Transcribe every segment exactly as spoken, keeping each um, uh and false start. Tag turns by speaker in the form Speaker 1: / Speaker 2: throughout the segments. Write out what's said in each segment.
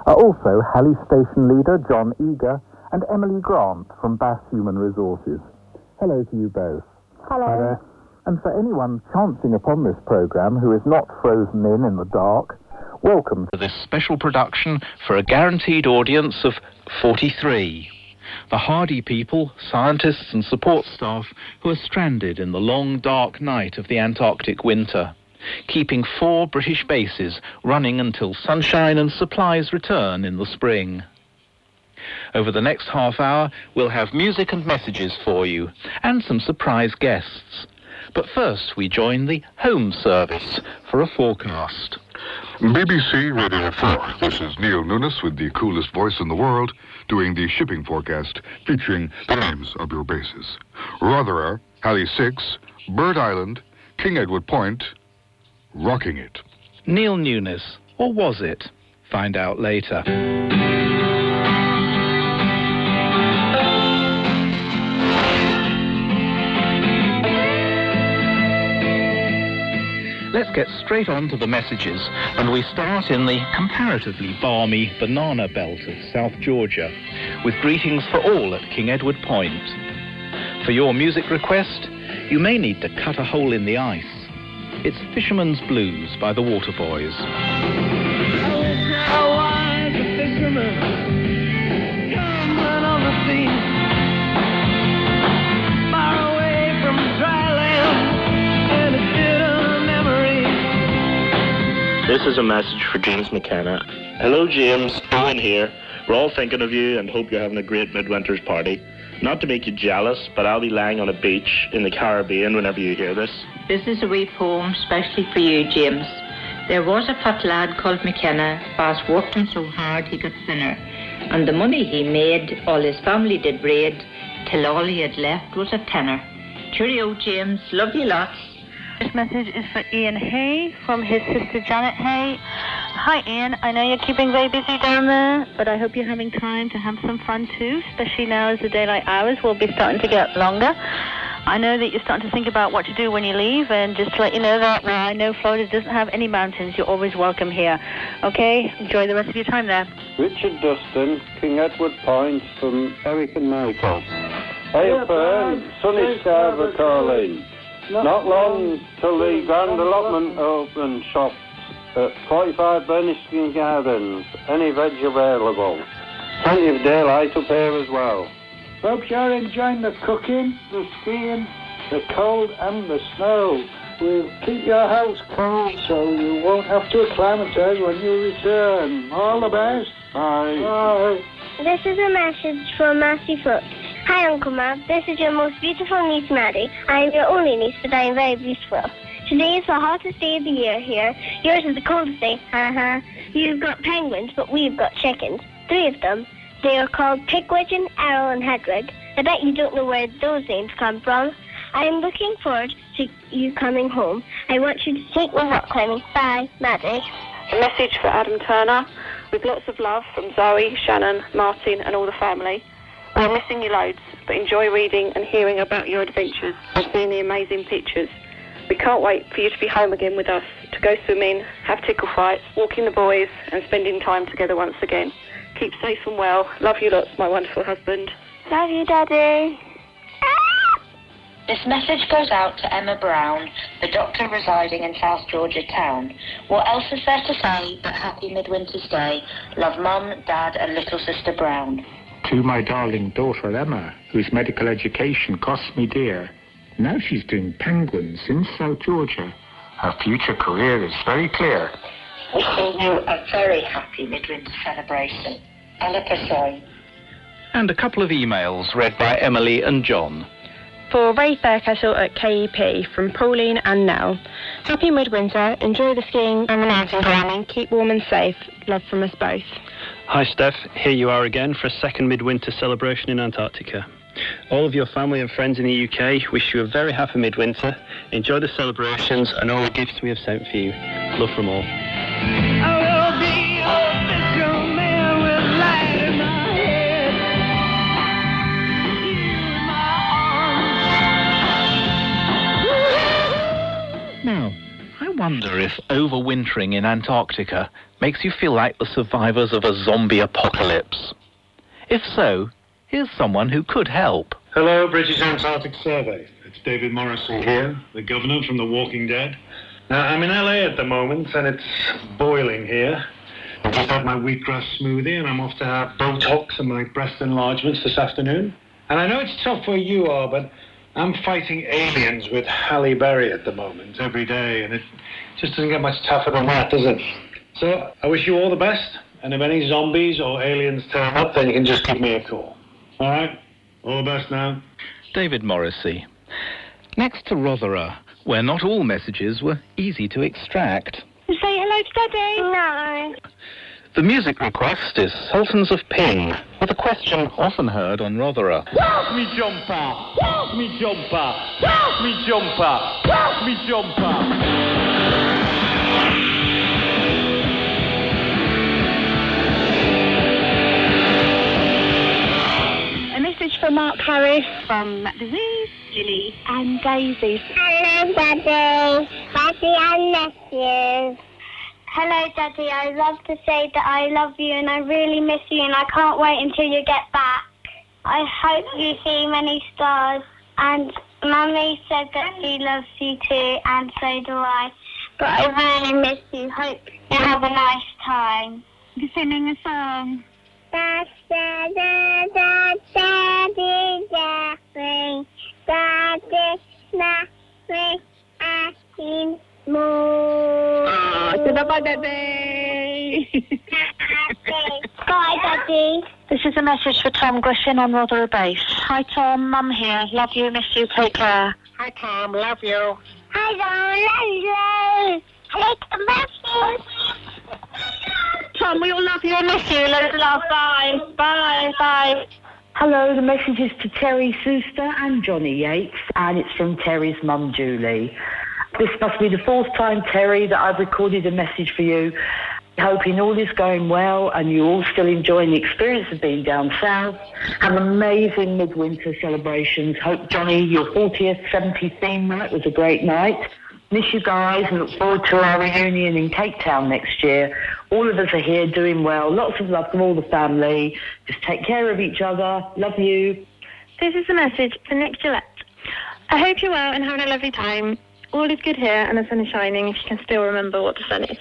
Speaker 1: are also Halley Station Leader John Eager and Emily Grant from Bass Human Resources. Hello to you both.
Speaker 2: Hello.
Speaker 1: Hi there. And for anyone chancing upon this programme who is not frozen in in the dark, welcome to this special production for a guaranteed audience of forty-three. The hardy people, scientists and support staff who are stranded in the long, dark night of the Antarctic winter, keeping four British bases running until sunshine and supplies return in the spring. Over the next half hour, we'll have music and messages for you, and some surprise guests. But first, we join the Home Service for a forecast.
Speaker 3: B B C Radio four. This is Neil Nunes with the coolest voice in the world, doing the shipping forecast, featuring the names of your bases. Rothera, Halley six, Bird Island, King Edward Point, Rocking It.
Speaker 1: Neil Nunes, or was it? Find out later. Let's get straight on to the messages, and we start in the comparatively balmy banana belt of South Georgia, with greetings for all at King Edward Point. For your music request, you may need to cut a hole in the ice. It's Fisherman's Blues by the Waterboys.
Speaker 4: I wish I was a fisherman, coming on the sea, far away from dry land and a bitter memory.
Speaker 5: This is a message for James McKenna. Hello, James. Owen here. We're all thinking of you and hope you're having a great midwinter's party. Not to make you jealous, but I'll be lying on a beach in the Caribbean whenever you hear this.
Speaker 6: This is a wee poem specially for you, James. There was a fat lad called McKenna, was working so hard he got thinner, and the money he made all his family did raid, till all he had left was a tenner. Cheerio, James. Love you lots.
Speaker 7: This message is for Ian Hay from his sister Janet Hay. Hi Ian, I know you're keeping very busy down there, but I hope you're having time to have some fun too, especially now as the daylight hours will be starting to get longer. I know that you're starting to think about what to do when you leave, and just to let you know that well, I know Florida doesn't have any mountains. You're always welcome here. Okay, enjoy the rest of your time there.
Speaker 8: Richard Dustin, King Edward Point, from Eric and Michael. Hey, Fern, sunny Scarver calling. Not long till the grand allotment open shops at forty-five Burniston Gardens. Any veg available. Plenty of daylight up here as well.
Speaker 9: Hope you're enjoying the cooking, the skiing, the cold and the snow. We'll keep your house cold so you won't have to acclimatise when you return. All the best.
Speaker 8: Bye.
Speaker 9: Bye.
Speaker 10: This is a message from Massey Foot. Hi, Uncle Matt. This is your most beautiful niece, Maddie. I am your only niece, but I am very beautiful. Today is the hottest day of the year here. Yours is the coldest day. Uh-huh. You've got penguins, but we've got chickens. Three of them. They are called Pigwidgeon, Errol, and Hedwig. I bet you don't know where those names come from. I am looking forward to you coming home. I want you to take me rock climbing. Bye, Maddie.
Speaker 7: A message for Adam Turner, with lots of love from Zoe, Shannon, Martin, and all the family. We're missing you loads, but enjoy reading and hearing about your adventures and seeing the amazing pictures. We can't wait for you to be home again with us, to go swimming, have tickle fights, walking the boys, and spending time together once again. Keep safe and well. Love you lots, my wonderful husband.
Speaker 10: Love you, Daddy.
Speaker 6: This message goes out to Emma Brown, the doctor residing in South Georgia town. What else is there to say but happy midwinter's day? Love Mum, Dad, and little sister Brown.
Speaker 11: To my darling daughter Emma, whose medical education cost me dear. Now she's doing penguins in South Georgia. Her future career is very clear.
Speaker 6: Wishing you a very happy midwinter celebration. Ella Persoy.
Speaker 1: And a couple of emails read by Emily and John.
Speaker 2: For Ray Faircastle at K E P, from Pauline and Nell. Happy midwinter, enjoy the skiing and the mountain climbing, keep warm and safe. Love from us both.
Speaker 12: Hi Steph, here you are again for a second midwinter celebration in Antarctica. All of your family and friends in the U K wish you a very happy midwinter. Enjoy the celebrations and all the gifts we have sent for you. Love from all.
Speaker 4: I will be your fisherman with light in my head. You in my arms.
Speaker 1: Now, I wonder if overwintering in Antarctica makes you feel like the survivors of a zombie apocalypse. If so, here's someone who could help.
Speaker 13: Hello, British Antarctic Survey. It's David Morrissey here, the governor from The Walking Dead. Now, I'm in L A at the moment, and it's boiling here. I've just had my wheatgrass smoothie, and I'm off to have Botox and my breast enlargements this afternoon. And I know it's tough where you are, but I'm fighting aliens with Halle Berry at the moment, every day, and it just doesn't get much tougher than that, does it? So, I wish you all the best, and if any zombies or aliens turn up, then you can just give me a call. All right? All the best now.
Speaker 1: David Morrissey. Next to Rothera, where not all messages were easy to extract.
Speaker 10: Say hello to Daddy. No.
Speaker 1: The music request is Sultans of Ping, with a question often heard on Rothera.
Speaker 4: Walk me jumper, walk me jumper, walk me jumper, walk me jumper.
Speaker 10: A message for Mark Harris from Louise, Ginny and Daisy. Hello, Daddy. Daddy, I miss you. Hello, Daddy. I love to say that I love you and I really miss you and I can't wait until you get back. I hope you see many stars. And Mummy said that she loves you too, and so do I. But I really miss you. Hope you have a nice time. You're singing a song. Da da da da da da da da da da da Bye, Daddy. Bye, Daddy.
Speaker 7: This is a message for Tom Griffin on Rothera Base. Hi, Tom. Mum here. Love you, miss you. Take care.
Speaker 14: Hi, Tom. Love you.
Speaker 10: Hi, Tom. Love you. I love you.
Speaker 7: Tom, we all love you and miss you. Let's love. Bye. Bye. Bye.
Speaker 15: Hello, the message is to Terry Suster and Johnny Yates, and it's from Terry's mum, Julie. This must be the fourth time, Terry, that I've recorded a message for you, hoping all is going well and you're all still enjoying the experience of being down south. Have amazing midwinter celebrations. Hope, Johnny, your fortieth, seventieth theme night was a great night. Miss you guys and look forward to our reunion in Cape Town next year. All of us are here doing well. Lots of love from all the family. Just take care of each other. Love you.
Speaker 2: This is a message for Nick Gillette. I hope you're well and having a lovely time. All is good here and the sun is shining if you can still remember what the sun is.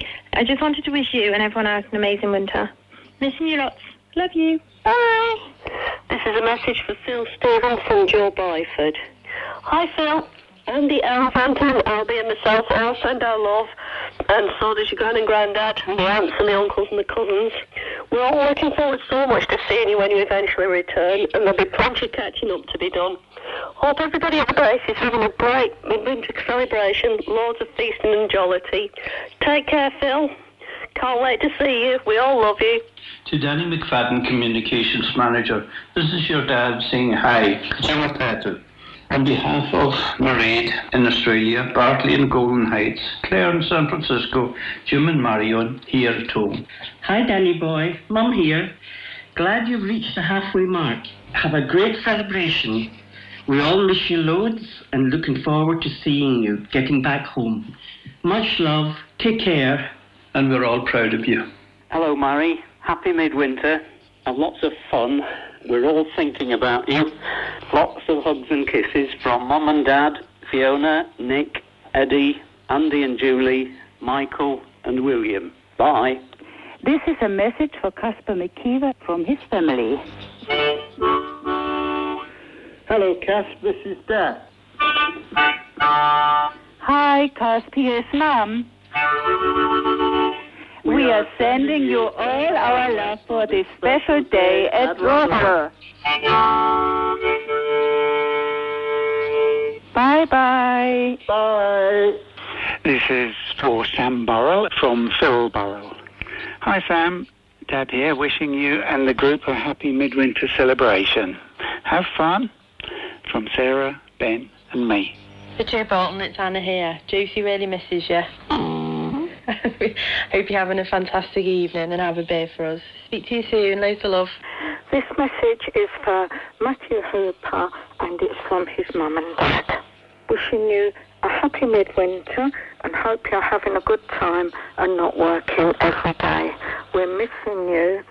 Speaker 2: I just wanted to wish you and everyone else an amazing winter. Missing you lots. Love you. Bye.
Speaker 16: This is a message for Phil Stevens and Joe Byford. Hi, Phil. Andy, Elephant, and Albie and myself all send our love, and so does your gran and granddad, and the aunts and the uncles and the cousins. We're all looking forward so much to seeing you when you eventually return, and there'll be plenty of catching up to be done. Hope everybody at the base is having a bright midwinter celebration, loads of feasting and jollity. Take care, Phil. Can't wait to see you. We all love you.
Speaker 17: To Danny McFadden, Communications Manager, this is your dad saying hi. Jimmy Petter. On behalf of Mairead in Australia, Bartley in Golden Heights, Claire in San Francisco, Jim and Marion here at home.
Speaker 18: Hi, Danny boy. Mum here. Glad you've reached the halfway mark. Have a great celebration. We all miss you loads and looking forward to seeing you getting back home. Much love. Take care.
Speaker 17: And we're all proud of you.
Speaker 19: Hello, Murray. Happy midwinter. And lots of fun. We're all thinking about you. Lots of hugs and kisses from Mum and Dad, Fiona, Nick, Eddie, Andy and Julie, Michael and William. Bye.
Speaker 20: This is a message for Casper McKeever from his family.
Speaker 8: Hello, Cass. This is Dad.
Speaker 20: Hi, Casper. Here's Mum. We are sending you all our love for this special day at Rothera. Bye-bye.
Speaker 8: Bye.
Speaker 21: This is for Sam Burrell from Phil Burrell. Hi, Sam. Dad here, wishing you and the group a happy midwinter celebration. Have fun. From Sarah, Ben and me.
Speaker 2: For Joe Bolton, it's Anna here. Josie really misses you. Hope you're having a fantastic evening and have a beer for us. Speak to you soon. Loads of love.
Speaker 20: This message is for Matthew Hooper and it's from his mum and dad.
Speaker 14: wishing you a happy midwinter and hope you're having a good time and not working every day. We're missing you